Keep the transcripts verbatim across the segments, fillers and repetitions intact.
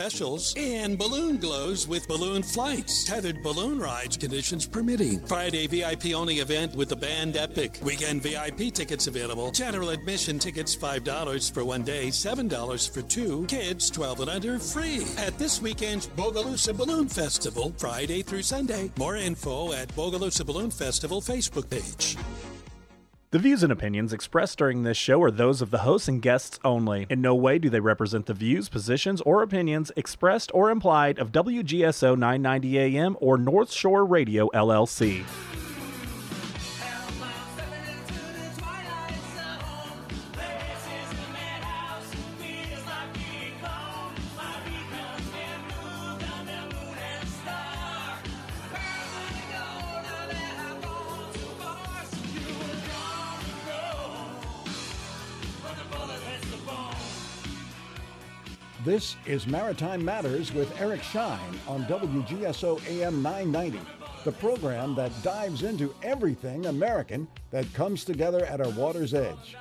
specials, and balloon glows with balloon flights. Tethered balloon rides, conditions permitting. Friday V I P only event with the band Epic. Weekend V I P tickets available. General admission tickets five dollars for one day, seven dollars for two. Kids twelve and under free. At this weekend's Bogalusa Balloon Festival, Friday through Sunday. More info at Bogalusa Balloon Festival Facebook page. The views and opinions expressed during this show are those of the hosts and guests only. In no way do they represent the views, positions, or opinions expressed or implied of W G S O nine ninety A M or North Shore Radio, L L C. This is Maritime Matters with Eric Shine on W G S O A M nine ninety, the program that dives into everything American that comes together at our water's edge.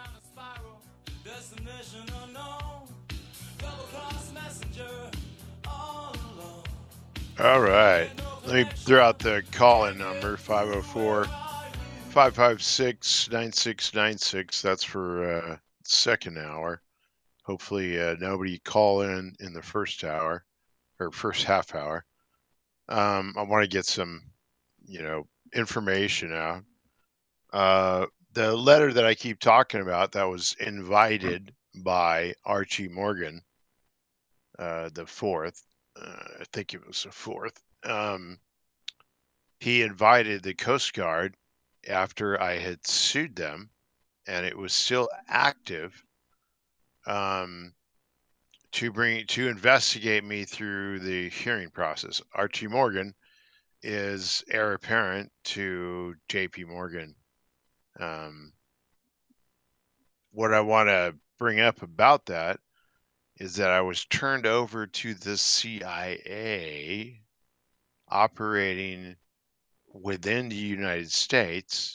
All right. Let me throw out the call-in number, five oh four, five five six, nine six nine six. That's for uh, second hour. Hopefully uh, nobody call in in the first hour or first half hour. Um, I want to get some, you know, information out. Uh, the letter that I keep talking about that was invited by Archie Morgan, uh, the fourth, uh, I think it was the fourth. Um, he invited the Coast Guard after I had sued them and it was still active. Um, to bring to investigate me through the hearing process. Archie Morgan is heir apparent to J P Morgan. Um, what I want to bring up about that is that I was turned over to the C I A operating within the United States.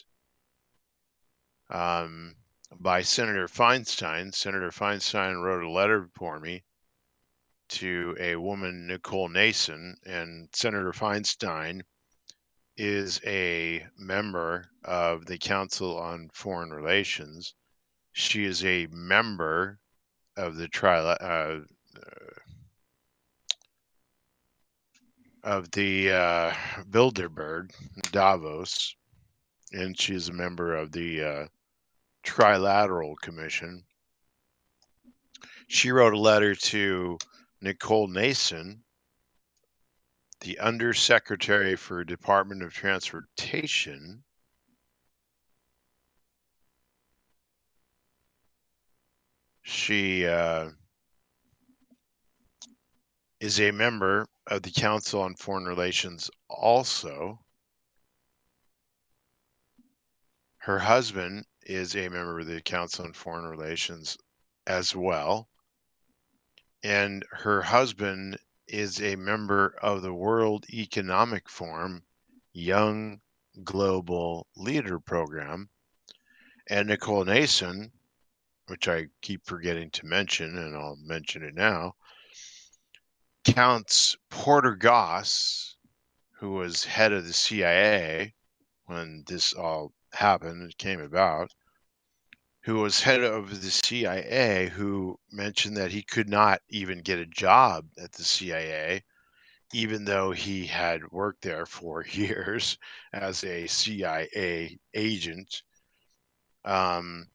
Um, by Senator Feinstein. Senator Feinstein wrote a letter for me to a woman, Nicole Nason, and Senator Feinstein is a member of the Council on Foreign Relations. She is a member of the tri uh, of the uh, Bilderberg, Davos, and she is a member of the uh, Trilateral Commission. She wrote a letter to Nicole Nason, the Undersecretary for Department of Transportation. She uh, is a member of the Council on Foreign Relations also. Her husband is a member of the Council on Foreign Relations as well. And her husband is a member of the World Economic Forum Young Global Leader Program. And Nicole Nason, which I keep forgetting to mention, and I'll mention it now, counts Porter Goss, who was head of the C I A when this all happened, it came about, who was head of the C I A, who mentioned that he could not even get a job at the C I A, even though he had worked there for years as a C I A agent. Um,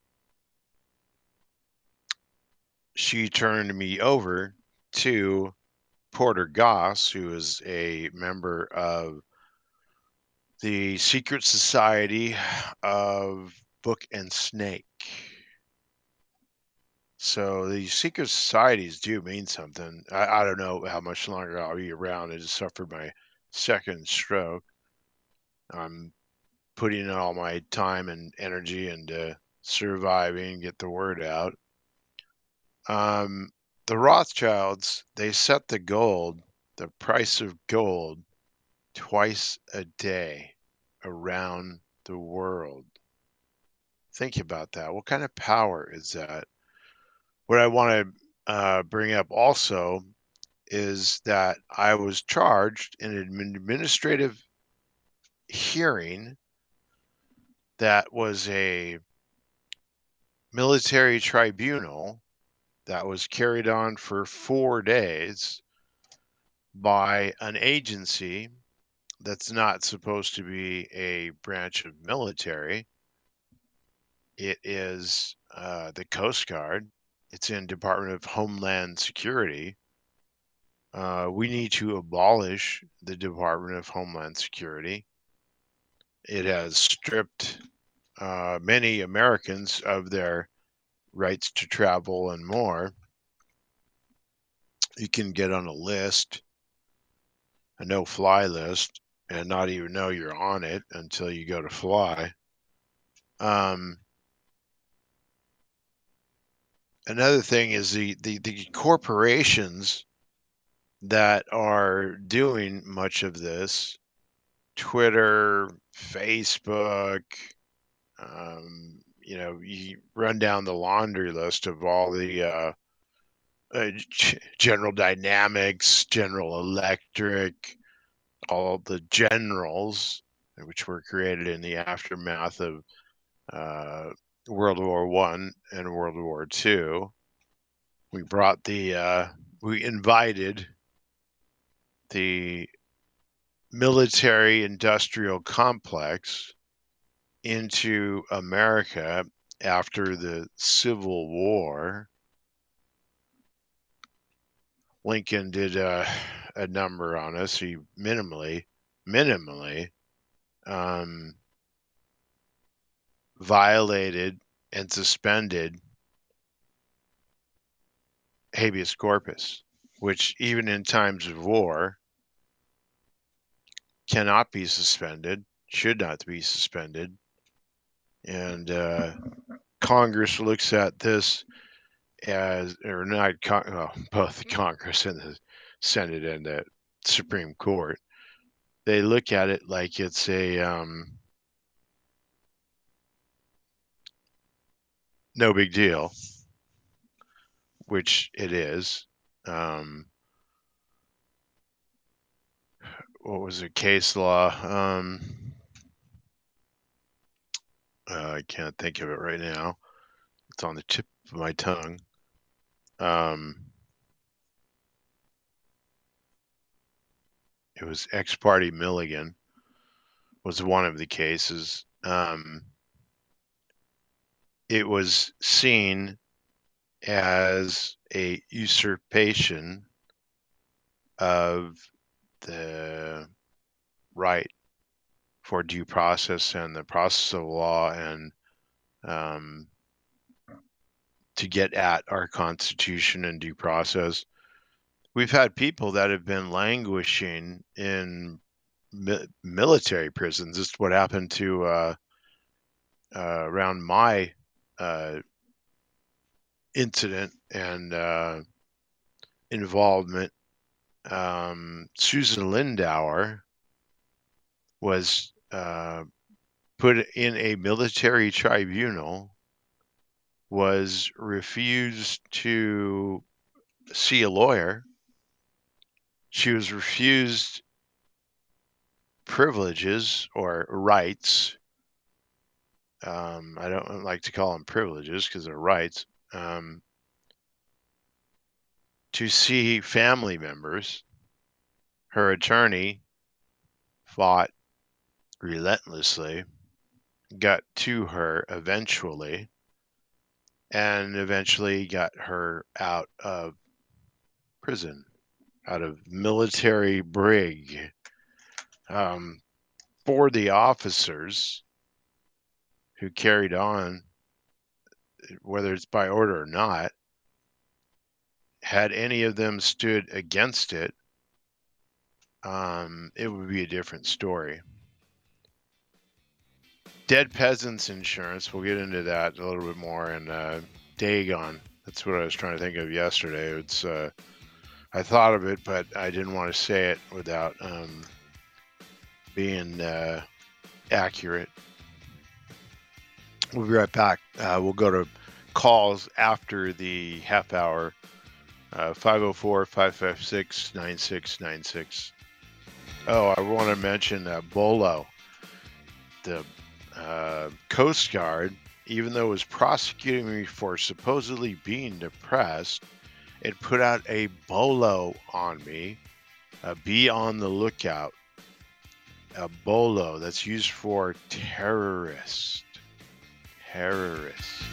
she turned me over to Porter Goss, who is a member of the Secret Society of Book and Snake. So these secret societies do mean something. I, I don't know how much longer I'll be around. I just suffered my second stroke. I'm putting in all my time and energy into surviving, get the word out. Um, the Rothschilds, they set the gold, the price of gold, twice a day around the world. Think about that. What kind of power is that? What I want to uh, bring up also is that I was charged in an administrative hearing that was a military tribunal that was carried on for four days by an agency that's not supposed to be a branch of military. It is uh, the Coast Guard. It's in Department of Homeland Security. Uh, we need to abolish the Department of Homeland Security. It has stripped uh, many Americans of their rights to travel and more. You can get on a list, a no-fly list, and not even know you're on it until you go to fly. Um, another thing is the, the, the corporations that are doing much of this, Twitter, Facebook, um, you know, you run down the laundry list of all the uh, uh, General Dynamics, General Electric, all the generals, which were created in the aftermath of uh, World War One and World War Two. We brought the, uh, we invited the military industrial complex into America after the Civil War. Lincoln did a, a number on us. He minimally, minimally um, violated and suspended habeas corpus, which even in times of war cannot be suspended, should not be suspended. And uh, Congress looks at this as, or not, well, both the Congress and the Senate and the Supreme Court, they look at it like it's a um, no big deal, which it is. Um, what was it, case law? Um, uh, I can't think of it right now. It's on the tip of my tongue. Um, it was Ex parte Milligan was one of the cases. Um, it was seen as a usurpation of the right for due process and the process of law, and um, to get at our Constitution and due process. We've had people that have been languishing in mi- military prisons. This is what happened to uh, uh, around my uh, incident and uh, involvement. Um, Susan Lindauer was uh, put in a military tribunal, was refused to see a lawyer. She was refused privileges or rights. Um, I don't like to call them privileges because they're rights. Um, to see family members. Her attorney fought relentlessly, got to her eventually, and eventually got her out of prison, out of military brig. Um, for the officers who carried on, whether it's by order or not, had any of them stood against it, um, it would be a different story. Dead Peasants Insurance, we'll get into that a little bit more. And uh, Dagon, that's what I was trying to think of yesterday. It's uh, I thought of it, but I didn't want to say it without um, being uh, accurate. We'll be right back. Uh, we'll go to calls after the half hour Uh, five oh four, five five six, nine six nine six. Oh, I want to mention uh, Bolo, the uh, Coast Guard, even though it was prosecuting me for supposedly being depressed, it put out a bolo on me. Uh, be on the lookout. A bolo that's used for terrorists. Terrorists.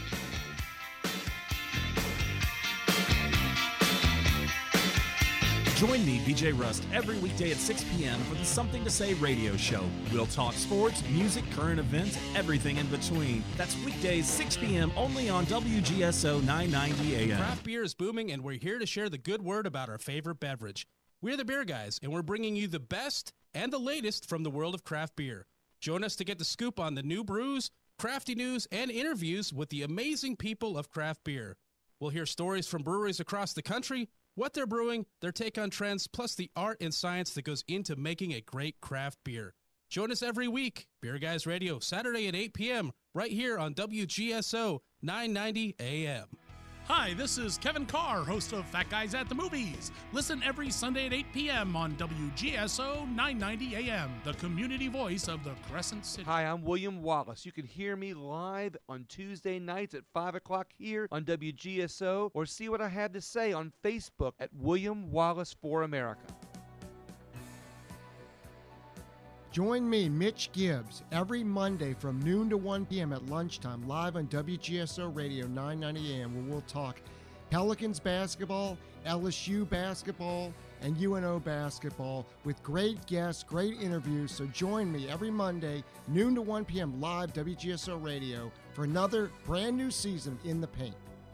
Join me, B J Rust, every weekday at six p.m. for the Something to Say radio show. We'll talk sports, music, current events, everything in between. That's weekdays, six p.m. only on W G S O nine ninety A M. Craft beer is booming, and we're here to share the good word about our favorite beverage. We're the Beer Guys, and we're bringing you the best and the latest from the world of craft beer. Join us to get the scoop on the new brews, crafty news, and interviews with the amazing people of craft beer. We'll hear stories from breweries across the country, what they're brewing, their take on trends, plus the art and science that goes into making a great craft beer. Join us every week, Beer Guys Radio, Saturday at eight p.m., right here on W G S O nine ninety A M. Hi, this is Kevin Carr, host of Fat Guys at the Movies. Listen every Sunday at eight p.m. on W G S O nine ninety A M, the community voice of the Crescent City. Hi, I'm William Wallace. You can hear me live on Tuesday nights at five o'clock here on W G S O, or see what I have to say on Facebook at William Wallace for America. Join me, Mitch Gibbs, every Monday from noon to one p.m. at lunchtime, live on W G S O Radio nine ninety A M, where we'll talk Pelicans basketball, L S U basketball, and U N O basketball with great guests, great interviews. So join me every Monday, noon to one p.m. live W G S O Radio for another brand new season in the paint.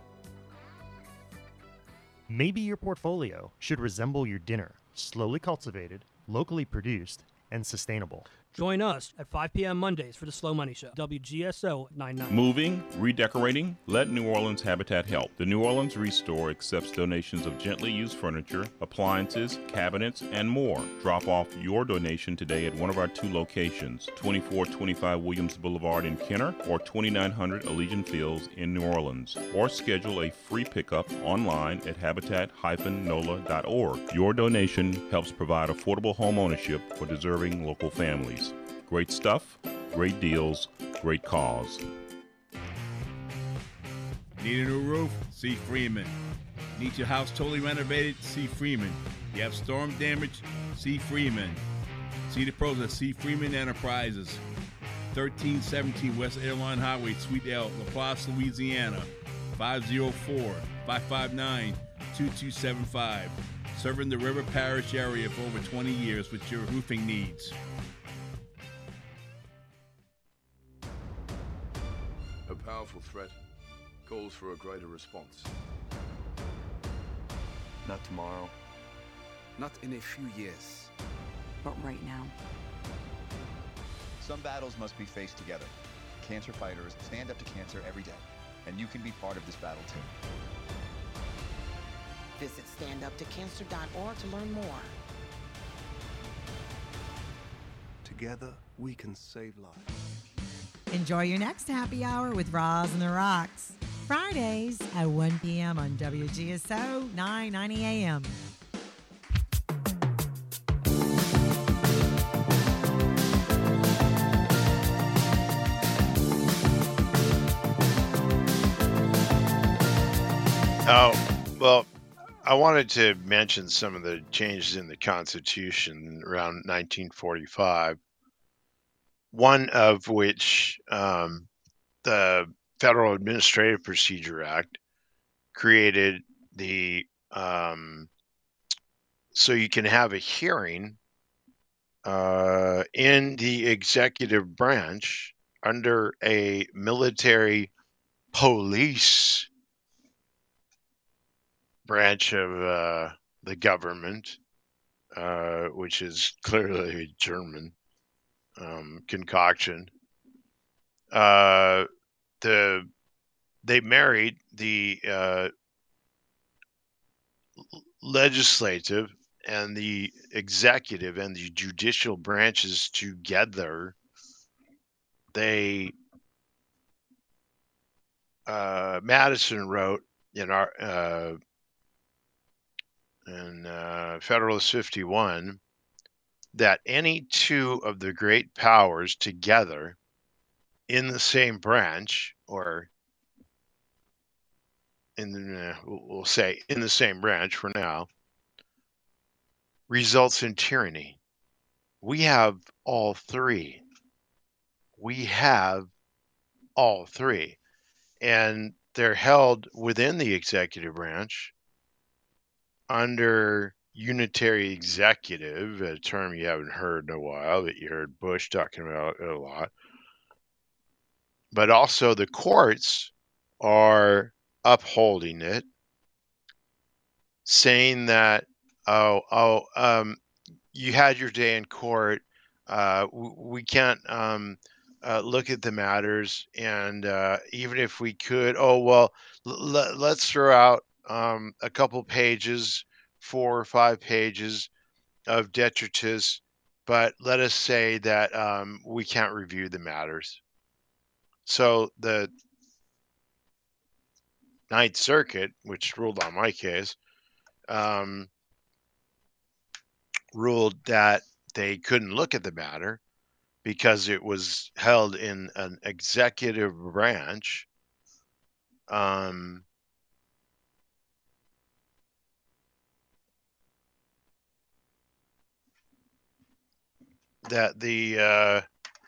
Maybe your portfolio should resemble your dinner, slowly cultivated, locally produced, and sustainable. Join us at five p.m. Mondays for the Slow Money Show. W G S O nine ninety. Moving, redecorating? Let New Orleans Habitat help. The New Orleans Restore accepts donations of gently used furniture, appliances, cabinets, and more. Drop off your donation today at one of our two locations, twenty-four twenty-five Williams Boulevard in Kenner or twenty-nine hundred Allegiant Fields in New Orleans. Or schedule a free pickup online at habitat dash nola dot org. Your donation helps provide affordable home ownership for deserving local families. Great stuff, great deals, great cause. Need a new roof? See Freeman. Need your house totally renovated? See Freeman. You have storm damage? See Freeman. See the pros at See Freeman Enterprises. thirteen seventeen West Airline Highway, Suite L, LaPlace, Louisiana. five oh four, five five nine, two two seven five. Serving the River Parish area for over twenty years with your roofing needs. A powerful threat calls for a greater response. Not tomorrow. Not in a few years. But right now. Some battles must be faced together. Cancer fighters stand up to cancer every day, and you can be part of this battle too. Visit stand up to cancer dot org to learn more. Together, we can save lives. Enjoy your next happy hour with Roz and the Rocks. Fridays at one p.m. on W G S O nine ninety A M. Oh, well, I wanted to mention some of the changes in the Constitution around nineteen forty-five. One of which, um, the Federal Administrative Procedure Act created the, um, so you can have a hearing uh, in the executive branch under a military police branch of uh, the government, uh, which is clearly a German um, concoction. Uh, the they married the uh, legislative and the executive and the judicial branches together. They uh, Madison wrote in our uh, in uh, Federalist fifty-one that any two of the great powers together in the same branch, or in the, uh, we'll say in the same branch for now, results in tyranny. We have all three. We have all three. And they're held within the executive branch under unitary executive, a term you haven't heard in a while, that you heard Bush talking about a lot. But also the courts are upholding it, saying that, oh, oh, um, you had your day in court. Uh, we can't um, uh, look at the matters, and uh, even if we could, oh well, l- let's throw out um, a couple pages, four or five pages of detritus, but let us say that um, we can't review the matters. So the Ninth Circuit, which ruled on my case, um, ruled that they couldn't look at the matter because it was held in an executive branch. Um, that the, uh,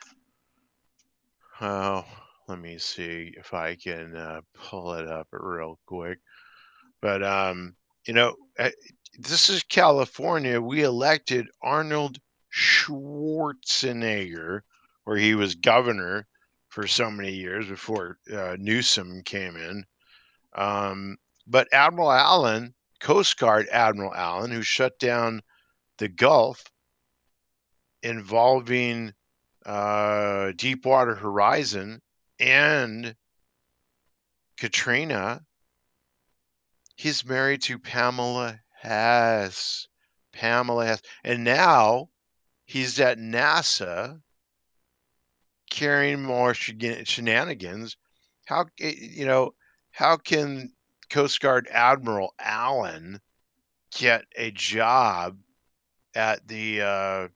oh, let me see if I can uh, pull it up real quick. But, um, you know, this is California. We elected Arnold Schwarzenegger, where he was governor for so many years before uh, Newsom came in. Um, but Admiral Allen, Coast Guard Admiral Allen, who shut down the Gulf involving uh, Deepwater Horizon and Katrina, he's married to Pamela Hess. Pamela Hess. And now he's at NASA carrying more shenanigans. How, you know, how can Coast Guard Admiral Allen get a job at the, uh,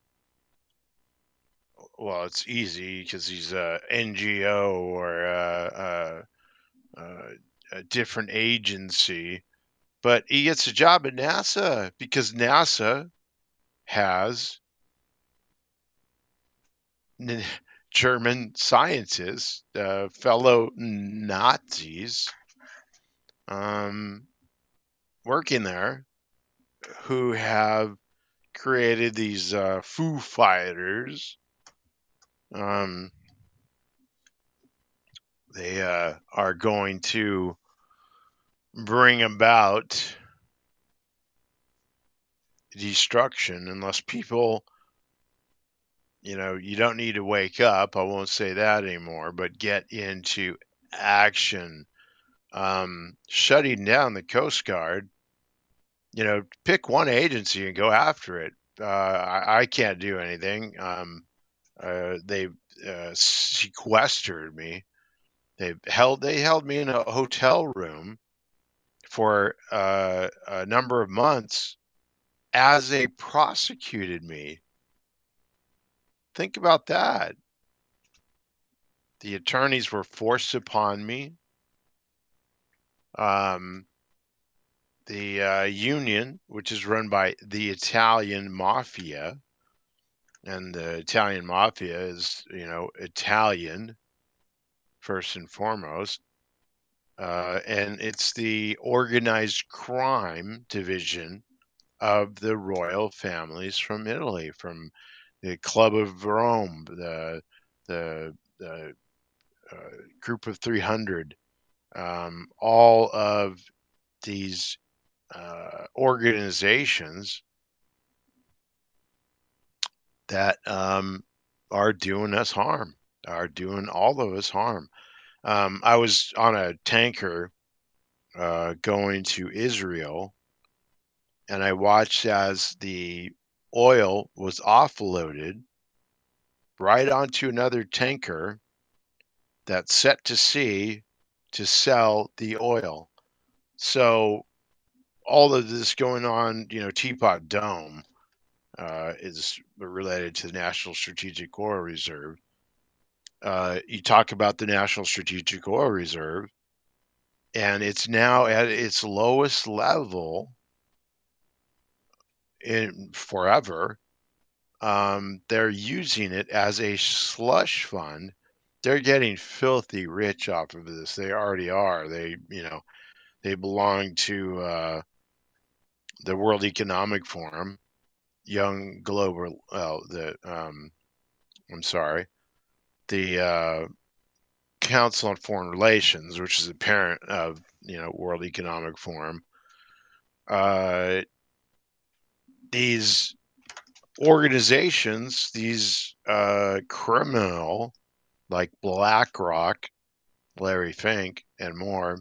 well, it's easy because he's a N G O or a, a, a different agency, but he gets a job at NASA because NASA has German scientists, uh, fellow Nazis, um, working there, who have created these uh, Foo Fighters. Um, they uh, are going to bring about destruction unless people, you know, you don't need to wake up. I won't say that anymore, but get into action. Um, shutting down the Coast Guard, you know, pick one agency and go after it. Uh, I, I can't do anything. Um, uh, they uh, sequestered me. They held they held me in a hotel room for uh, a number of months as they prosecuted me. Think about that. The attorneys were forced upon me. Um, the uh, union, which is run by the Italian mafia, and the Italian mafia is, you know, Italian first and foremost. Uh, and it's the organized crime division of the royal families from Italy, from the Club of Rome, the the, the uh, Group of three hundred, um, all of these uh, organizations that um, are doing us harm, are doing all of us harm. Um, I was on a tanker uh, going to Israel, and I watched as the oil was offloaded right onto another tanker that's set to sea to sell the oil. So all of this going on, you know, Teapot Dome uh, is related to the National Strategic Oil Reserve. Uh, you talk about the National Strategic Oil Reserve, and it's now at its lowest level in forever. Um, they're using it as a slush fund. They're getting filthy rich off of this. They already are. They, you know, they belong to uh, the World Economic Forum, Young Global, uh, the, um, I'm sorry, the uh, Council on Foreign Relations, which is a parent of, you know, World Economic Forum. Uh, these organizations, these uh, criminal, like BlackRock, Larry Fink, and more,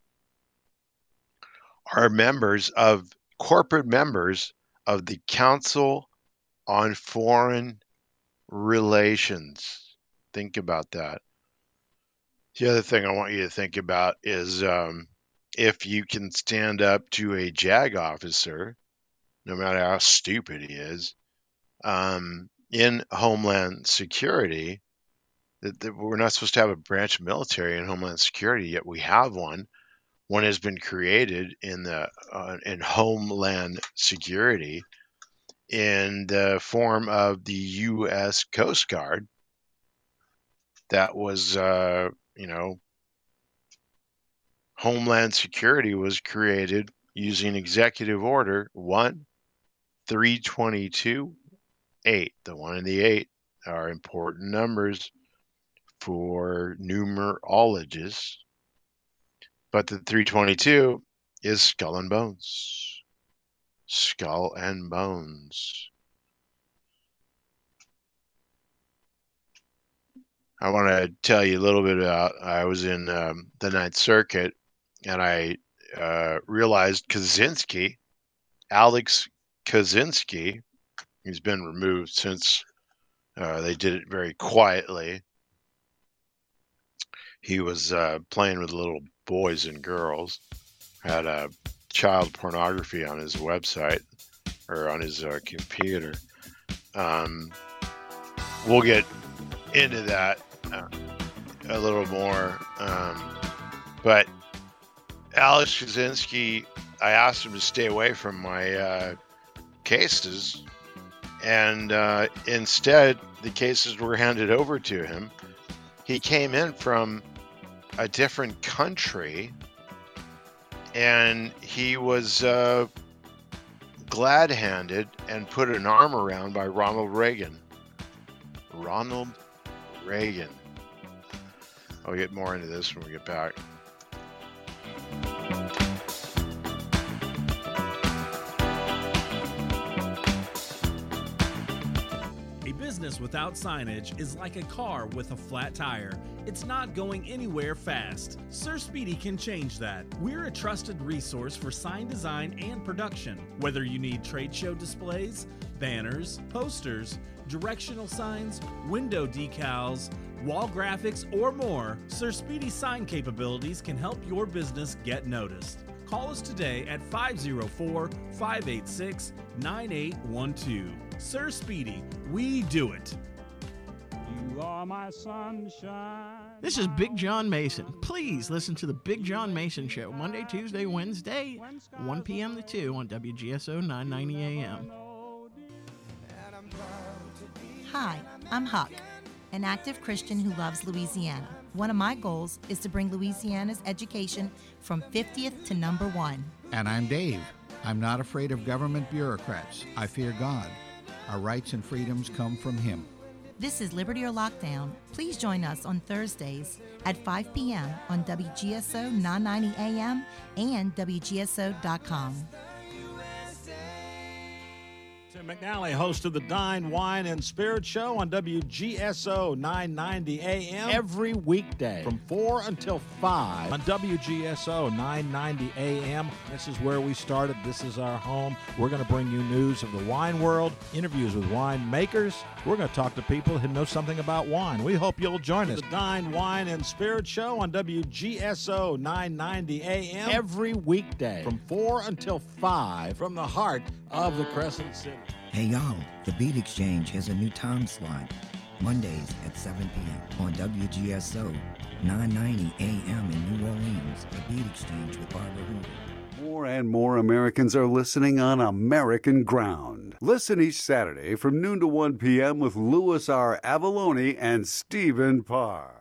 are members of, corporate members of the Council on Foreign Relations. Think about that. The other thing I want you to think about is um, if you can stand up to a JAG officer, no matter how stupid he is, um, in Homeland Security, that, that we're not supposed to have a branch of military in Homeland Security, yet we have one. One has been created in the uh, in Homeland Security in the form of the U S Coast Guard. That was, uh, you know, Homeland Security was created using Executive Order one three twenty-two eight. The one and the eight are important numbers for numerologists, but the three twenty-two is skull and bones. Skull and bones. I want to tell you a little bit about, I was in um, the Ninth Circuit, and I uh, realized Kaczynski, Alex Kaczynski, he's been removed since uh, they did it very quietly. He was uh, playing with little boys and girls, had uh, child pornography on his website, or on his uh, computer. Um, we'll get into that uh, a little more. Um, but Alex Kaczynski, I asked him to stay away from my uh, cases, and uh, instead the cases were handed over to him. He came in from a different country, and he was uh, glad-handed and put an arm around by Ronald Reagan. Ronald Reagan. I'll get more into this when we get back. A business without signage is like a car with a flat tire. It's not going anywhere fast. Sir Speedy can change that. We're a trusted resource for sign design and production. Whether you need trade show displays, banners, posters, directional signs, window decals, wall graphics, or more, Sir Speedy's sign capabilities can help your business get noticed. Call us today at five oh four, five eight six, nine eight one two. Sir Speedy, we do it. You are my sunshine. This is Big John Mason. Please listen to the Big John Mason Show, Monday, Tuesday, Wednesday, one p.m. to two on W G S O nine ninety A M. Hi, I'm Huck, an active Christian who loves Louisiana. One of my goals is to bring Louisiana's education from fiftieth to number one. And I'm Dave. I'm not afraid of government bureaucrats. I fear God. Our rights and freedoms come from Him. This is Liberty or Lockdown. Please join us on Thursdays at five p.m. on W G S O nine ninety A M and W G S O dot com. Tim McNally, host of the Dine, Wine, and Spirit Show on W G S O nine ninety A M every weekday from four until five on W G S O nine ninety A M. This is where we started. This is our home. We're going to bring you news of the wine world, interviews with wine makers. We're going to talk to people who know something about wine. We hope you'll join us. The Dine, Wine, and Spirit Show on W G S O nine ninety A M every weekday from four until five from the heart of the Crescent City. Hey y'all, the Beat Exchange has a new time slot. Mondays at seven p.m. on W G S O nine ninety A M in New Orleans. The Beat Exchange with Barbara Hoover. More and more Americans are listening on American ground. Listen each Saturday from noon to one p.m. with Louis R. Avalone and Stephen Parr.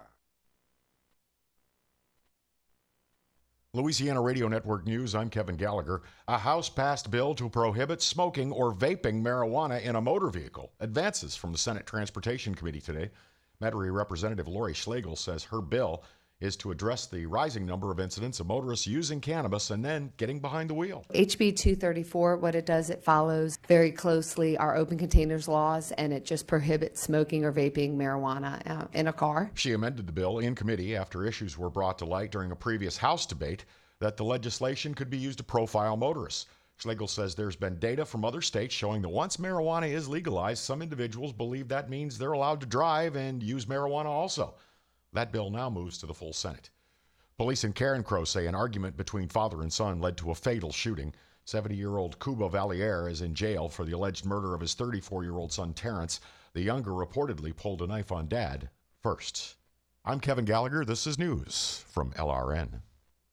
Louisiana Radio Network News, I'm Kevin Gallagher. A House passed bill to prohibit smoking or vaping marijuana in a motor vehicle. Advances from the Senate Transportation Committee today. Metairie Representative Lori Schlegel says her bill is to address the rising number of incidents of motorists using cannabis and then getting behind the wheel. H B two thirty-four, what it does, it follows very closely our open containers laws, and it just prohibits smoking or vaping marijuana uh, in a car. She amended the bill in committee after issues were brought to light during a previous House debate that the legislation could be used to profile motorists. Schlegel says there's been data from other states showing that once marijuana is legalized, some individuals believe that means they're allowed to drive and use marijuana also. That bill now moves to the full Senate. Police in Carencro say an argument between father and son led to a fatal shooting. seventy-year-old Cuba Valier is in jail for the alleged murder of his thirty-four-year-old son Terrence. The younger reportedly pulled a knife on dad first. I'm Kevin Gallagher. This is news from L R N.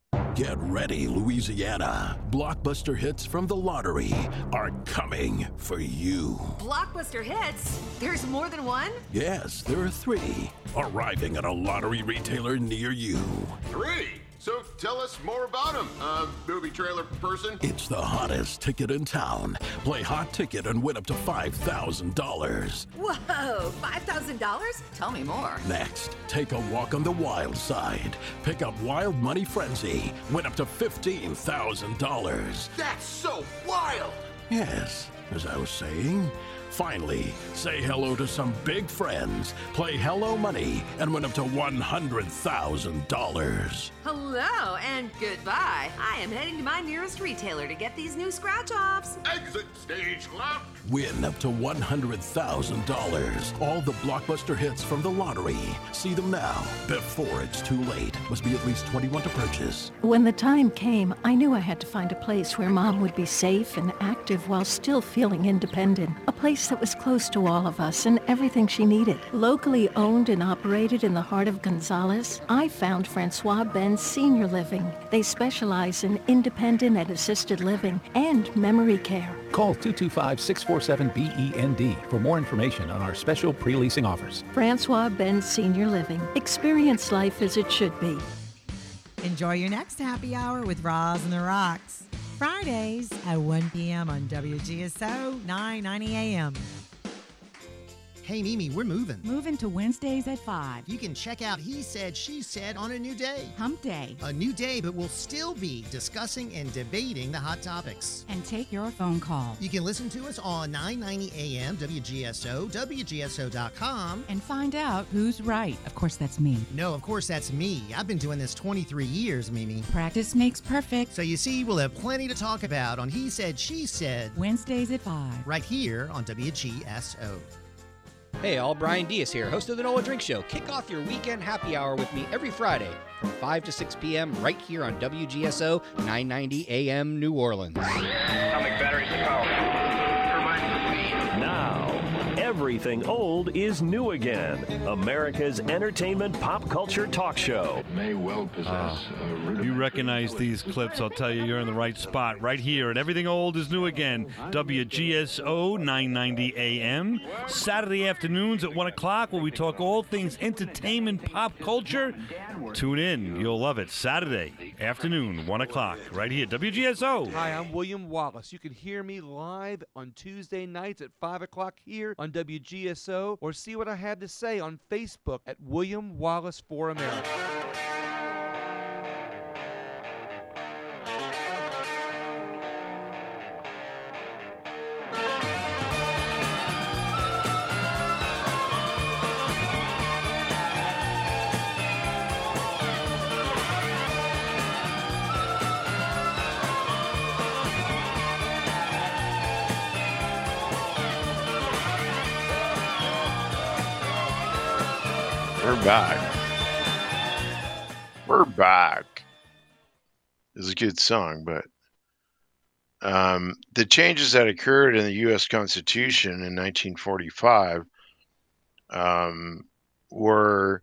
Get ready, Louisiana. Blockbuster hits from the lottery are coming for you. Blockbuster hits? There's more than one? Yes, there are three. Arriving at a lottery retailer near you. Three? So tell us more about them, uh, movie trailer person. It's the hottest ticket in town. Play Hot Ticket and win up to five thousand dollars. Whoa, five thousand dollars? Tell me more. Next, take a walk on the wild side. Pick up Wild Money Frenzy. Win up to fifteen thousand dollars. That's so wild! Yes, as I was saying. Finally, say hello to some big friends. Play Hello Money and win up to one hundred thousand dollars. Hello and goodbye. I am heading to my nearest retailer to get these new scratch-offs. Exit stage left. Win up to one hundred thousand dollars. All the blockbuster hits from the lottery. See them now, before it's too late. Must be at least twenty-one to purchase. When the time came, I knew I had to find a place where Mom would be safe and active while still feeling independent. A place that was close to all of us and everything she needed. Locally owned and operated in the heart of Gonzales, I found Francois Benz Senior Living. They specialize in independent and assisted living and memory care. Call two two five, six four seven, B E N D for more information on our special pre-leasing offers. Francois Benz Senior Living. Experience life as it should be. Enjoy your next happy hour with Roz and the Rocks. Fridays at one p.m. on W G S O nine ninety A M. Hey, Mimi, we're moving. Moving to Wednesdays at five. You can check out He Said, She Said on a new day. Hump Day. A new day, but we'll still be discussing and debating the hot topics. And take your phone call. You can listen to us on nine ninety A M, W G S O, W G S O dot com. And find out who's right. Of course, that's me. No, of course, that's me. I've been doing this twenty-three years, Mimi. Practice makes perfect. So you see, we'll have plenty to talk about on He Said, She Said. Wednesdays at five. Right here on W G S O. Hey all, Brian Diaz here, host of the NOLA Drink Show. Kick off your weekend happy hour with me every Friday from five to six p.m. right here on W G S O nine ninety A M New Orleans. Atomic batteries to power. Now, everything old is new again. America's entertainment pop culture talk show. May well possess uh, a you recognize these clips, I'll tell you, you're in the right spot. Right here at Everything Old is New Again, W G S O nine ninety A M. Saturday afternoons at one o'clock where we talk all things entertainment pop culture. Tune in. You'll love it. Saturday afternoon, one o'clock, right here, W G S O. Hi, I'm William Wallace. You can hear me live on Tuesday nights at five o'clock here on W G S O, or see what I have to say on Facebook at William Wallace for America. We're back. We're back. It's a good song, but um, the changes that occurred in the U S Constitution in nineteen forty-five um, were,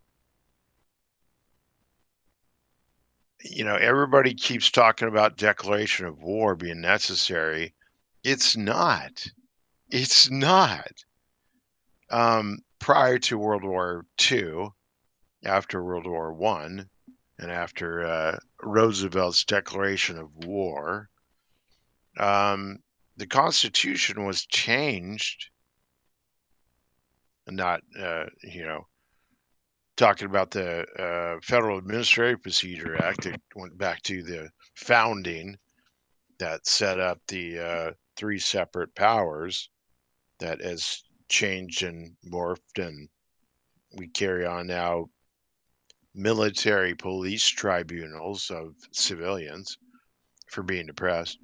you know, everybody keeps talking about declaration of war being necessary. It's not. It's not. Um, prior to World War Two, after World War One, and after uh, Roosevelt's declaration of war, um, the Constitution was changed. Not, uh, you know, talking about the uh, Federal Administrative Procedure Act. It went back to the founding that set up the uh, three separate powers that has changed and morphed, and we carry on now military police tribunals of civilians for being depressed.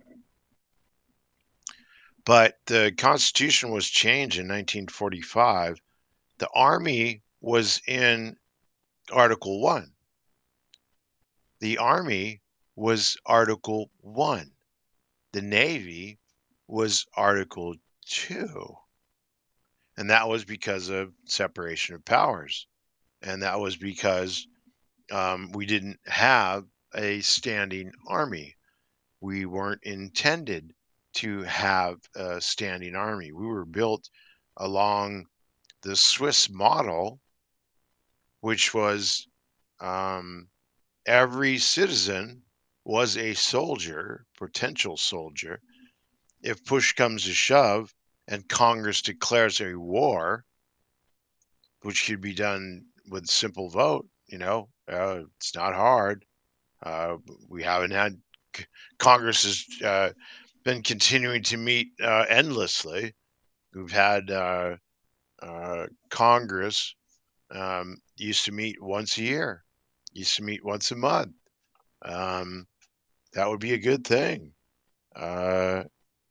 But the Constitution was changed in nineteen forty-five. The Army was in Article one. The Army was Article one. The Navy was Article two. And that was because of separation of powers. And that was because um, we didn't have a standing army. We weren't intended to have a standing army. We were built along the Swiss model, which was um, every citizen was a soldier, potential soldier. If push comes to shove and Congress declares a war, which could be done with simple vote, you know, uh, it's not hard. Uh, we haven't had, Congress has uh, been continuing to meet uh, endlessly. We've had uh, uh, Congress um, used to meet once a year, used to meet once a month. Um, that would be a good thing. Uh,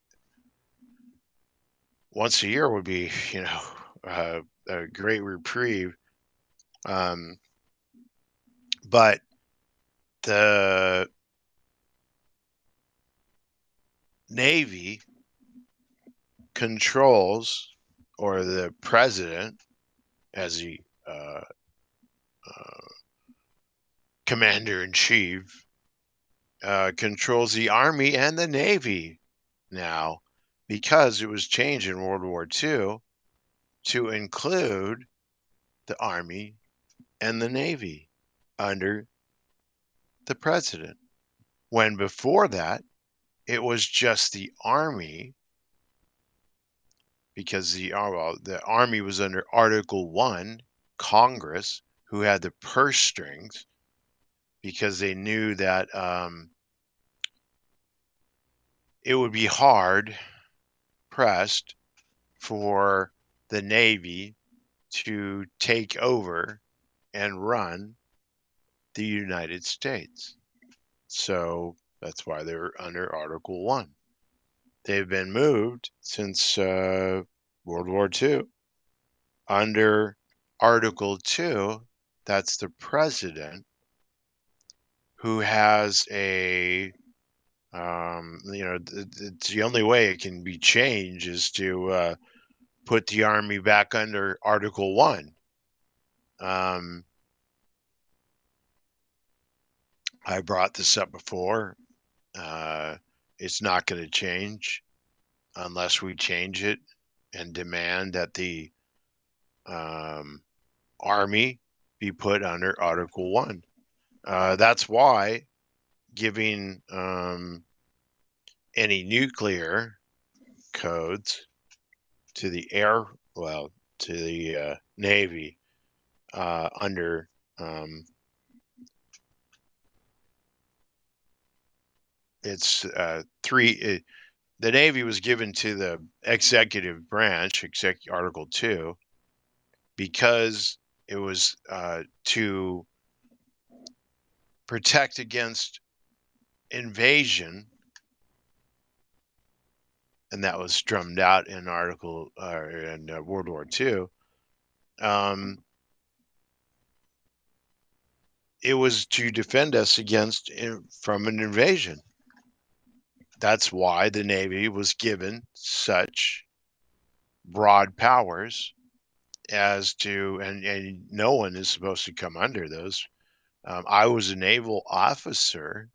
once a year would be, you know, uh, a great reprieve. Um, but the Navy controls, or the president, as the uh, uh, commander in chief, uh, controls the Army and the Navy now, because it was changed in World War Two to include the Army and the Navy under the president. When before that, it was just the Army, because the, well, the Army was under Article one, Congress, who had the purse strings, because they knew that um, it would be hard pressed for the Navy to take over and run the United States. So that's why they were under Article one. They've been moved since uh, World War Two. Under Article two, that's the president, who has a, um, you know, it's the only way it can be changed is to uh, put the Army back under Article one. Um, I brought this up before. Uh, it's not going to change unless we change it and demand that the um, Army be put under Article one. Uh, that's why giving um, any nuclear codes to the air, well, to the uh, Navy uh, under um, it's uh, three. It, the Navy was given to the executive branch, exec Article two, because it was uh, to protect against invasion, and that was drummed out in Article uh, in uh, World War Two. Um, it was to defend us against from an invasion. That's why the Navy was given such broad powers as to, and, and no one is supposed to come under those. Um, I was a naval officer,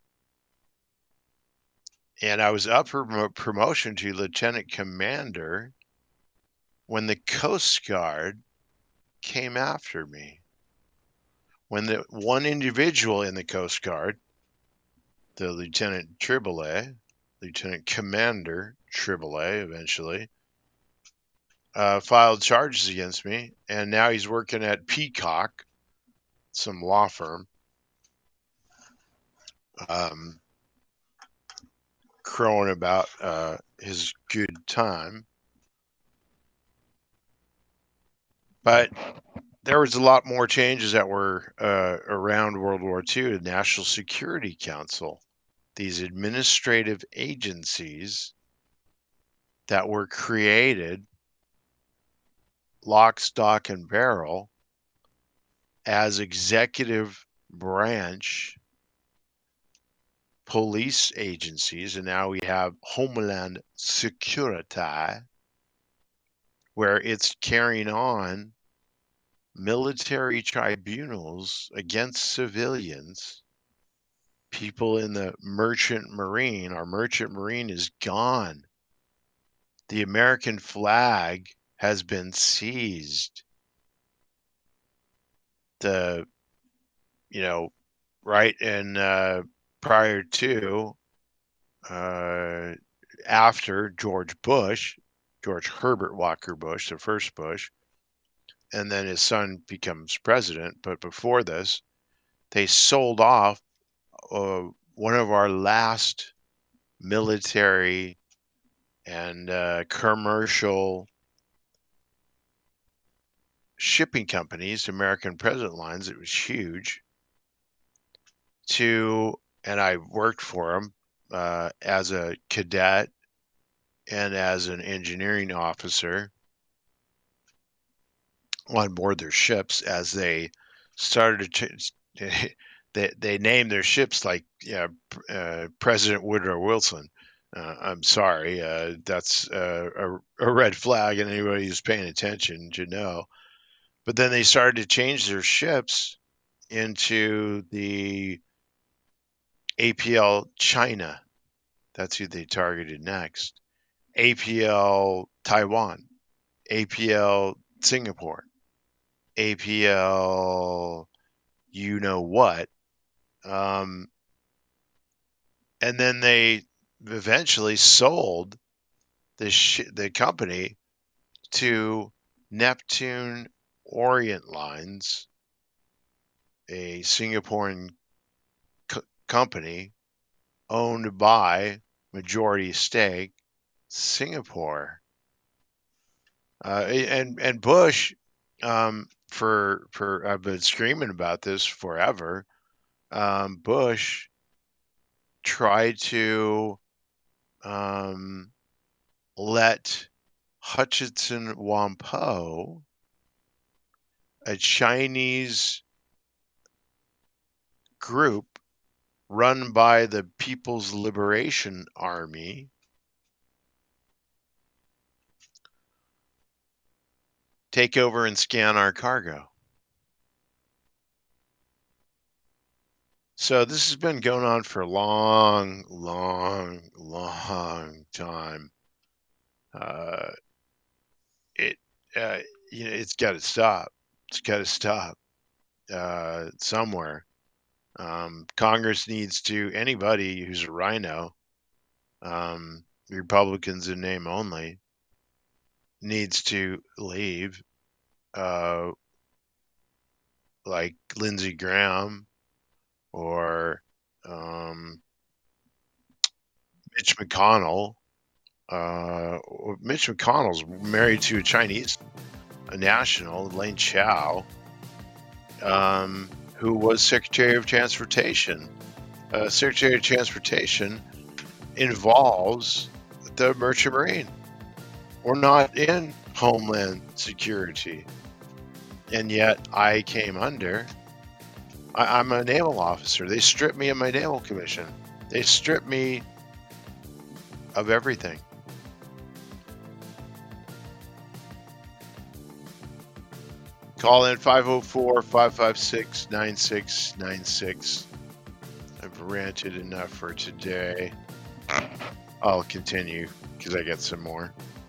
and I was up for promotion to lieutenant commander when the Coast Guard came after me. When the one individual in the Coast Guard, the Lieutenant Triboulet, Lieutenant Commander Triboulet eventually, uh, filed charges against me, and now he's working at Peacock, some law firm, um, crowing about uh, his good time. But there was a lot more changes that were uh, around World War Two. The National Security Council, these administrative agencies that were created lock, stock, and barrel as executive branch police agencies. And now we have Homeland Security, where it's carrying on military tribunals against civilians, people in the merchant marine. Our merchant marine is gone. The American flag has been seized. The, you know, right, and uh, prior to, uh, after George Bush, George Herbert Walker Bush, the first Bush, and then his son becomes president. But before this, they sold off uh, one of our last military and uh, commercial shipping companies, American President Lines. It was huge. To, and I worked for them uh, as a cadet and as an engineering officer on board their ships as they started to, they, they named their ships like, yeah, uh, President Woodrow Wilson. Uh, I'm sorry, uh, that's uh, a, a red flag, and anybody who's paying attention should know. But then they started to change their ships into the A P L China. That's who they targeted next. A P L Taiwan, A P L Singapore, A P L you know what. Um, and then they eventually sold the sh- the company to Neptune Orient Lines, a Singaporean co- company owned by majority stake Singapore. Uh, and and Bush, um, for for I've been screaming about this forever. Um, Bush tried to um, let Hutchinson Whampoa, a Chinese group run by the People's Liberation Army, take over and scan our cargo. So this has been going on for a long, long, long time. Uh, it, uh, you know, it's got to stop. It's got to stop uh, somewhere. Um, Congress needs to, anybody who's a rhino, um, Republicans in name only, needs to leave, uh, like Lindsey Graham or um, Mitch McConnell. Uh, Mitch McConnell's married to a Chinese a national, Elaine Chao, um, who was Secretary of Transportation. Uh, Secretary of Transportation involves the Merchant Marine. We're not in Homeland Security. And yet I came under I, I'm a naval officer. They stripped me of my naval commission. They stripped me of everything. Call in five oh four, five five six, nine six nine six. I've ranted enough for today. I'll continue because I got some more.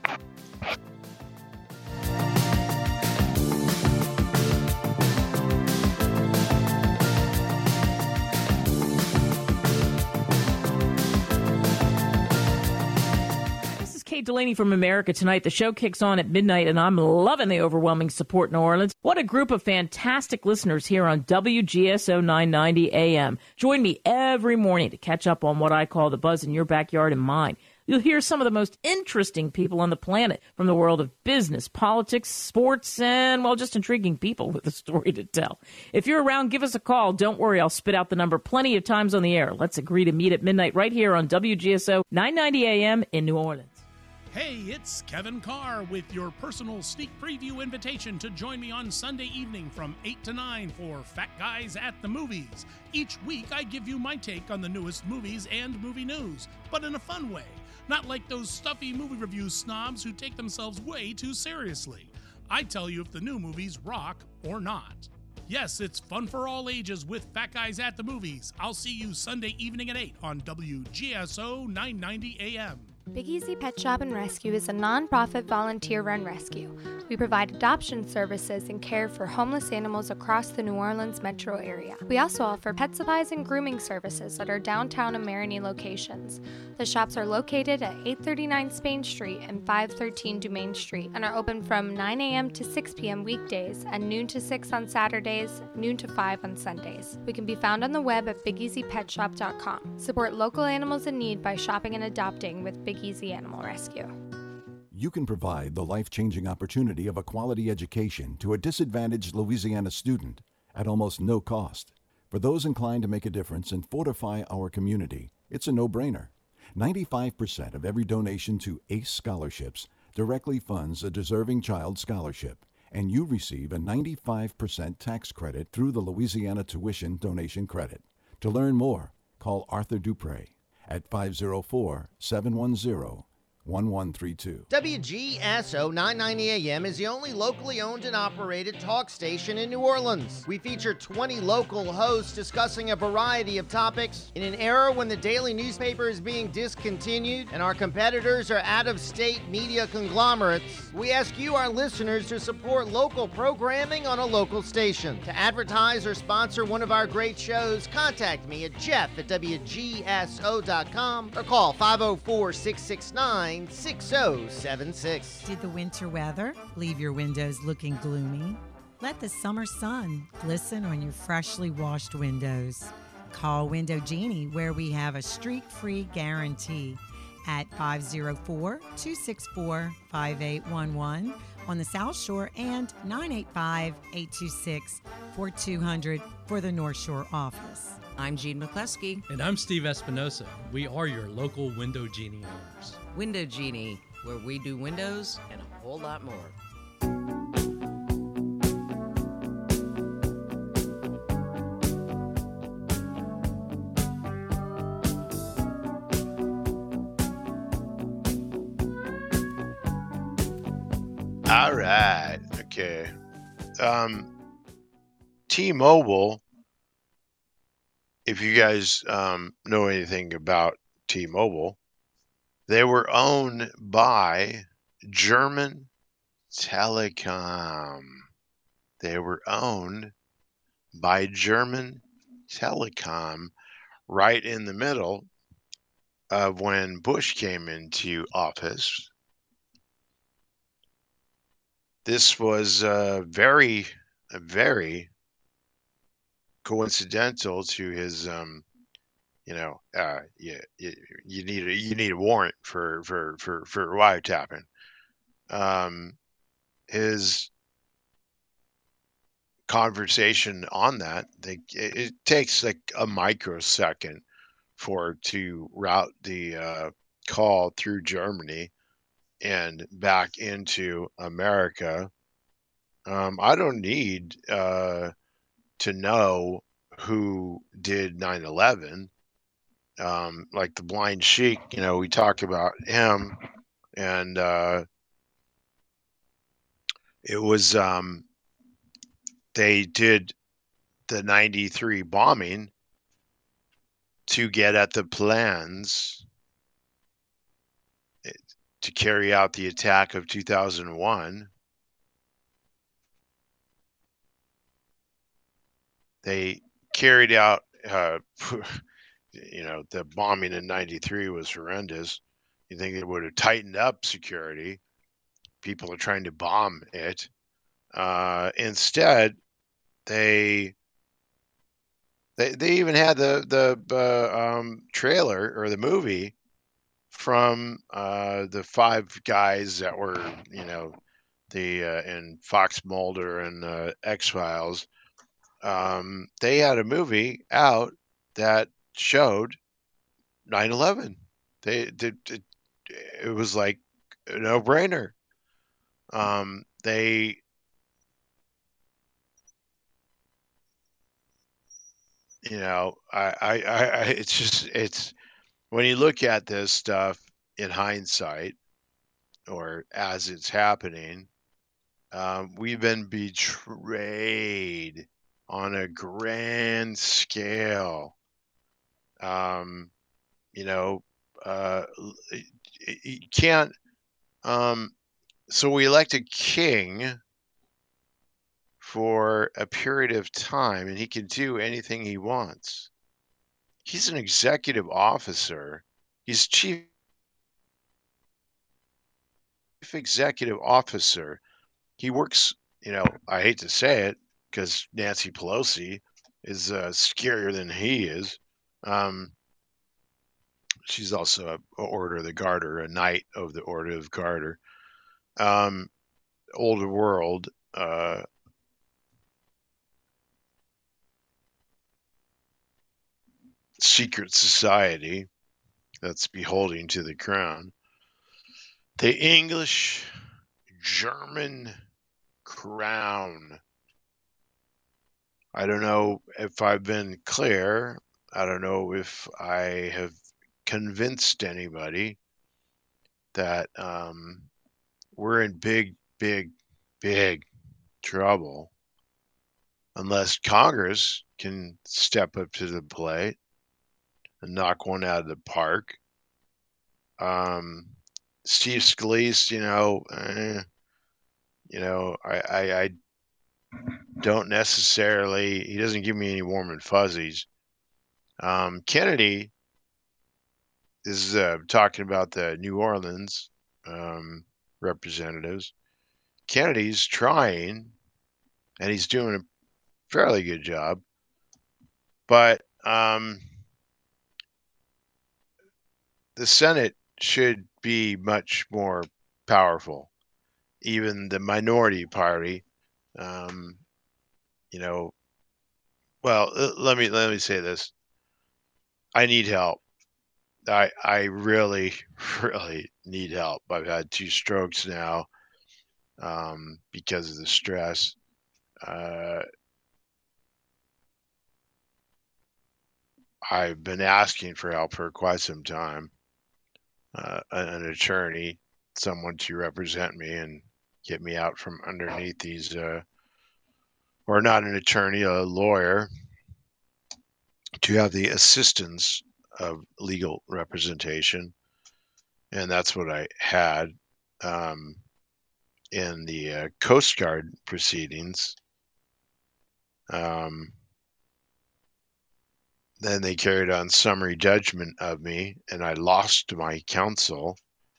Kate Delaney from America Tonight. The show kicks on at midnight, and I'm loving the overwhelming support in New Orleans. What a group of fantastic listeners here on W G S O nine ninety A M. Join me every morning to catch up on what I call the buzz in your backyard and mine. You'll hear some of the most interesting people on the planet from the world of business, politics, sports, and, well, just intriguing people with a story to tell. If you're around, give us a call. Don't worry, I'll spit out the number plenty of times on the air. Let's agree to meet at midnight right here on W G S O nine ninety A M in New Orleans. Hey, it's Kevin Carr with your personal sneak preview invitation to join me on Sunday evening from eight to nine for Fat Guys at the Movies. Each week, I give you my take on the newest movies and movie news, but in a fun way. Not like those stuffy movie review snobs who take themselves way too seriously. I tell you if the new movies rock or not. Yes, it's fun for all ages with Fat Guys at the Movies. I'll see you Sunday evening at eight on W G S O nine ninety A M. Big Easy Pet Shop and Rescue is a non-profit volunteer-run rescue. We provide adoption services and care for homeless animals across the New Orleans metro area. We also offer pet supplies and grooming services at our downtown and Marigny locations. The shops are located at eight thirty-nine Spain Street and five thirteen Dumaine Street and are open from nine a.m. to six p.m. weekdays and noon to six on Saturdays, noon to five on Sundays. We can be found on the web at big easy pet shop dot com. Support local animals in need by shopping and adopting with Big Easy Animal Rescue. You can provide the life-changing opportunity of a quality education to a disadvantaged Louisiana student at almost no cost. For those inclined to make a difference and fortify our community, it's a no-brainer. ninety-five percent of every donation to ACE Scholarships directly funds a deserving child scholarship, and you receive a ninety-five percent tax credit through the Louisiana Tuition Donation Credit. To learn more, call Arthur Dupre at five oh four, seven one zero, one one three two. W G S O nine ninety A M is the only locally owned and operated talk station in New Orleans. We feature twenty local hosts discussing a variety of topics. In an era when the daily newspaper is being discontinued and our competitors are out-of-state media conglomerates, we ask you, our listeners, to support local programming on a local station. To advertise or sponsor one of our great shows, contact me at jeff at W G S O dot com or call five oh four, six six nine, six oh seven six. Did the winter weather leave your windows looking gloomy? Let the summer sun glisten on your freshly washed windows. Call Window Genie, where we have a streak-free guarantee at five oh four, two six four, five eight one one on the South Shore and nine eight five, eight two six, four two zero zero for the North Shore office. I'm Jean McCluskey. And I'm Steve Espinosa. We are your local Window Genie owners. Window Genie, where we do windows and a whole lot more. All right. Okay. Um, T-Mobile, if you guys um, know anything about T-Mobile, they were owned by German Telecom. They were owned by German Telecom right in the middle of when Bush came into office. This was uh, very, very coincidental to his, um, you know, uh, you, you, you need a you need a warrant for for for for wiretapping. Um, his conversation on that, they, it, it takes like a microsecond for it to route the uh, call through Germany and back into America. Um, I don't need uh, to know who did nine eleven, um, like the Blind Sheik. You know, we talk about him, and uh, it was um, they did the ninety-three bombing to get at the plans to carry out the attack of two thousand one. They carried out, uh, you know, the bombing in ninety-three was horrendous. You think it would have tightened up security? People are trying to bomb it. Uh, instead, they They they even had the the uh, um, trailer or the movie from uh, the five guys that were, you know, the uh, in Fox Mulder and uh, X-Files. Um, they had a movie out that showed nine eleven. They did it, it was like a no-brainer. Um, they you know, I, I, I, I, it's just, it's when you look at this stuff in hindsight or as it's happening, um, we've been betrayed on a grand scale. Um, you know, uh, you can't, um, so we elect a king for a period of time, and he can do anything he wants. He's an executive officer. He's chief executive officer. He works, you know, I hate to say it because Nancy Pelosi is uh, scarier than he is. Um, she's also a, a Order of the Garter, a knight of the Order of Garter. Um, older world, uh, secret society that's beholding to the crown. The English German crown. I don't know if I've been clear. I don't know if I have convinced anybody that um, we're in big, big, big trouble unless Congress can step up to the plate and knock one out of the park. Um, Steve Scalise, you know, eh, you know, I, I, I don't necessarily, he doesn't give me any warm and fuzzies. Um, Kennedy is uh, talking about the New Orleans um, representatives. Kennedy's trying, and he's doing a fairly good job, but um, the Senate should be much more powerful. Even the minority party, um, you know, well, let me let me say this. I need help. I I really really need help. I've had two strokes now um, because of the stress. Uh, I've been asking for help for quite some time. Uh, an attorney, someone to represent me and get me out from underneath these, uh, or not an attorney, a lawyer, to have the assistance of legal representation. And that's what I had um, in the uh, Coast Guard proceedings. Um, then they carried on summary judgment of me, and I lost my counsel,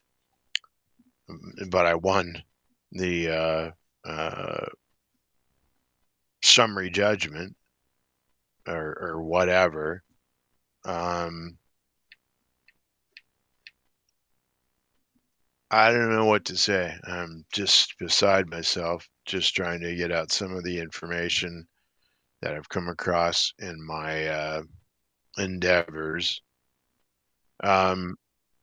but I won the uh, uh, summary judgment or, or whatever. Um, I don't know what to say. I'm just beside myself, just trying to get out some of the information that I've come across in my uh, endeavors. Um,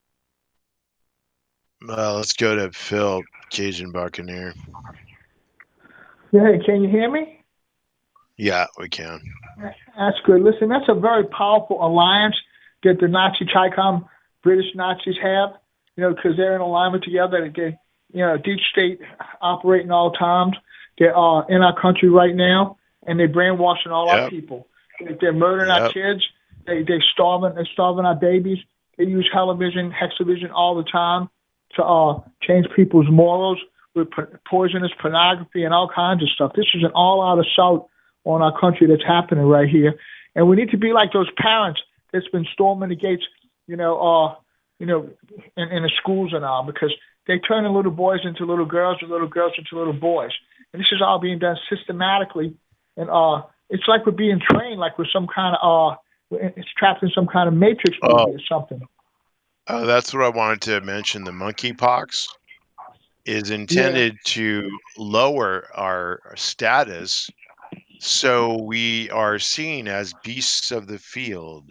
well, let's go to Phil, Cajun Buccaneer. Hey, can you hear me? Yeah, we can. That's good. Listen, that's a very powerful alliance that the Nazi Chi-Com British Nazis have, you know, because they're in alignment together. They, you know, deep state operating all times. They are in our country right now, and they're brainwashing all yep. our people. They're murdering yep. our kids. They they starving. They're starving our babies. They use television, hexavision all the time to uh, change people's morals with po- poisonous pornography and all kinds of stuff. This is an all-out assault on our country that's happening right here, and we need to be like those parents that's been storming the gates, you know, uh, you know, in, in the schools and all, because they turn the little boys into little girls and little girls into little boys, and this is all being done systematically, and uh, it's like we're being trained, like we're some kind of uh. It's trapped in some kind of matrix movie oh. or something. Oh, that's what I wanted to mention. The monkeypox is intended yeah. to lower our status so we are seen as beasts of the field.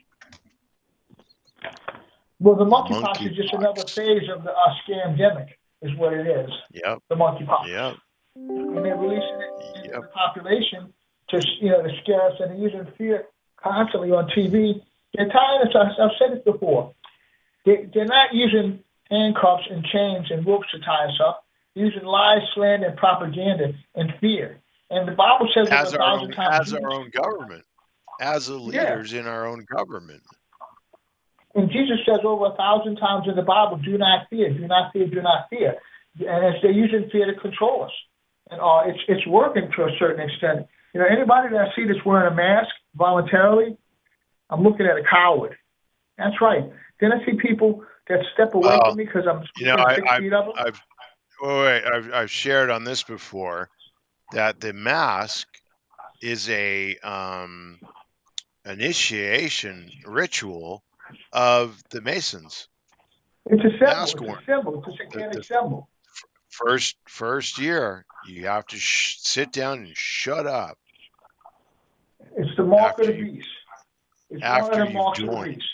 Well, the monkeypox monkey is just pox. another phase of the uh, scamdemic, is what it is. Yep. The monkeypox. Yep. And they're releasing it into yep. the population to, you know, to scare us, and they're using fear constantly on T V. They're tying us, I've said it before, they, they're not using handcuffs and chains and ropes to tie us up. They're using lies, slander, and propaganda and fear. And the Bible says as, it a our thousand own, times. as our own government, as the leaders yeah. in our own government. And Jesus says over a thousand times in the Bible, do not fear, do not fear, do not fear. And it's, they're using fear to control us. And uh, it's it's working to a certain extent. You know, anybody that I see that's wearing a mask voluntarily, I'm looking at a coward. That's right. Then I see people that step away well, from me because I'm you know, I, six I've, feet of them. I've, oh wait, I've, I've shared on this before that the mask is a um, initiation ritual of the Masons. It's a symbol. Mask it's a symbol. It's a satanic the, the, symbol. First, first year, you have to sh- sit down and shut up. It's the mark of the beast. It's after one of the marks joined. of the beast.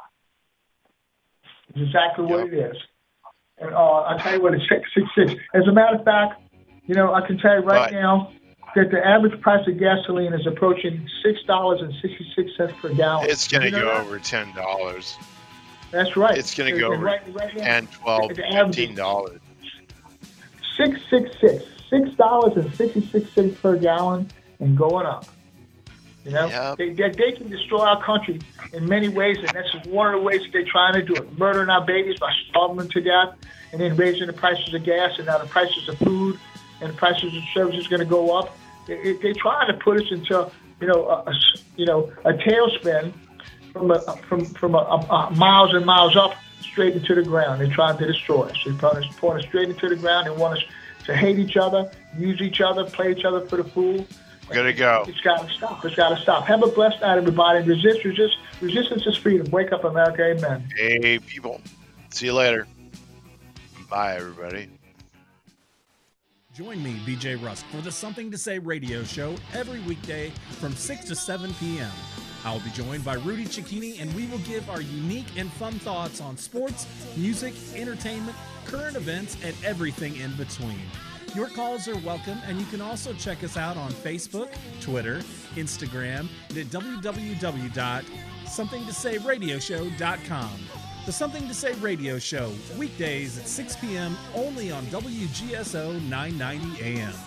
It's exactly yep. what it is. And uh, I'll tell you what, it's six six six. As a matter of fact, you know, I can tell you right but, now that the average price of gasoline is approaching six dollars and sixty six cents per gallon. It's going to you know go that? over ten dollars. That's right. It's going to go over right, right now, ten, twelve, fifteen dollars. Six six six. Six dollars and sixty six cents per gallon, and going up. You know, yep. they, they they can destroy our country in many ways, and that's just one of the ways that they're trying to do it. Murdering our babies by starving them to death, and then raising the prices of gas, and now the prices of food and the prices of services are going to go up. They, they're trying to put us into, you know, a, a you know a tailspin from a, from from a, a, a miles and miles up straight into the ground. They're trying to destroy us. They're trying to point us straight into the ground and want us to hate each other, use each other, play each other for the fool. Gotta go. It's got to stop. It's got to stop. Have a blessed night, everybody. Resist, resist. Resistance is freedom. Wake up, America. Amen. Hey, people. See you later. Bye, everybody. Join me, B J Rusk, for the Something to Say radio show every weekday from six to seven p.m. I will be joined by Rudy Cicchini, and we will give our unique and fun thoughts on sports, music, entertainment, current events, and everything in between. Your calls are welcome, and you can also check us out on Facebook, Twitter, Instagram, and at w w w dot something to say radio show dot com. The Something to Say radio show, weekdays at six p.m. only on W G S O nine ninety A M.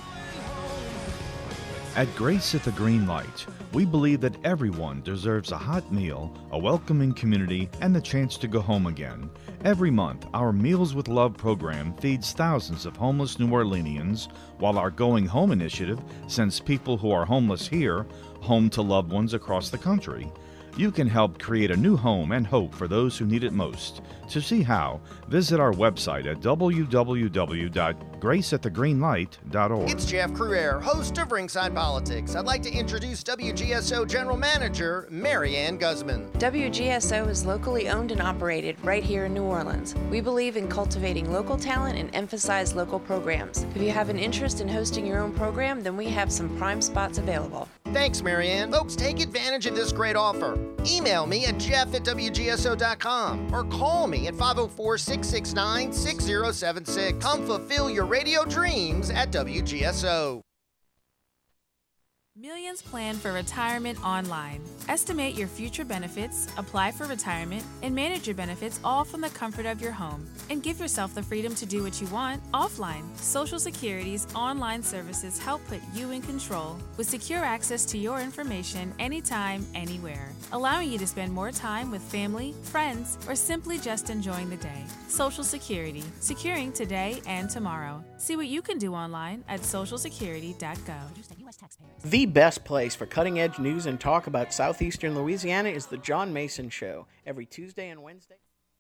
At Grace at the Green Light, we believe that everyone deserves a hot meal, a welcoming community, and the chance to go home again. Every month, our Meals with Love program feeds thousands of homeless New Orleanians, while our Going Home initiative sends people who are homeless here home to loved ones across the country. You can help create a new home and hope for those who need it most. To see how, visit our website at w w w dot grace at the green light dot org. It's Jeff Cruere, host of Ringside Politics. I'd like to introduce W G S O General Manager Marianne Guzman. W G S O is locally owned and operated right here in New Orleans. We believe in cultivating local talent and emphasize local programs. If you have an interest in hosting your own program, then we have some prime spots available. Thanks, Marianne. Folks, take advantage of this great offer. Email me at jeff at w g s o dot com or call me at five oh four, six six nine, six oh seven six. Come fulfill your radio dreams at W G S O. Millions plan for retirement online. Estimate your future benefits, apply for retirement, and manage your benefits all from the comfort of your home. And give yourself the freedom to do what you want offline. Social Security's online services help put you in control with secure access to your information anytime, anywhere, allowing you to spend more time with family, friends, or simply just enjoying the day. Social Security, securing today and tomorrow. See what you can do online at social security dot gov. The best place for cutting-edge news and talk about southeastern Louisiana is the John Mason Show, every Tuesday and Wednesday.